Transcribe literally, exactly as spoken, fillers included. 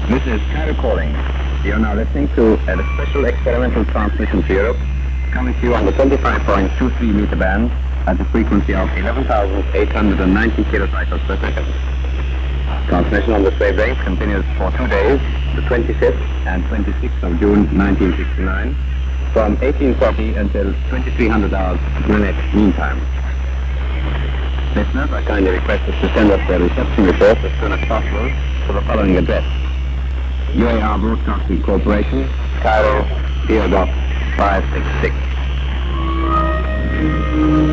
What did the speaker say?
This is Cairo calling. You are now listening to a special experimental transmission to Europe, coming to you on the twenty-five point two three meter band at a frequency of eleven thousand eight hundred ninety kilocycles per second. Transmission on this wavelength continues for two days, the twenty-fifth and twenty-sixth of June nineteen sixty-nine, from eighteen forty until twenty-three hundred hours Greenwich Mean Time. Listeners are kindly requested to send us their reception report as soon as possible to the following address: U A R Broadcasting Corporation, Cairo, P O Box five six six.